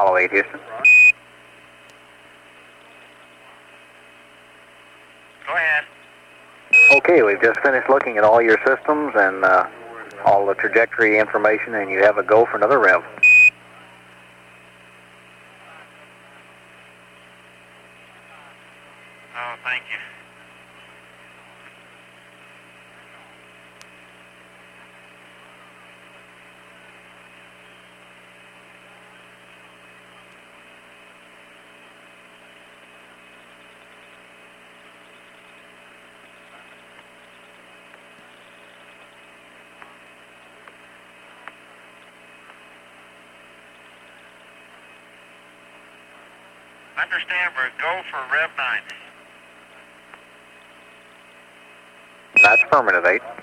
Apollo 8, Houston. Go ahead. Okay, we've just finished looking at all your systems and all the trajectory information, and you have a go for another rev. Oh, thank you. Understand, we're go for Rev 9. That's affirmative, 8.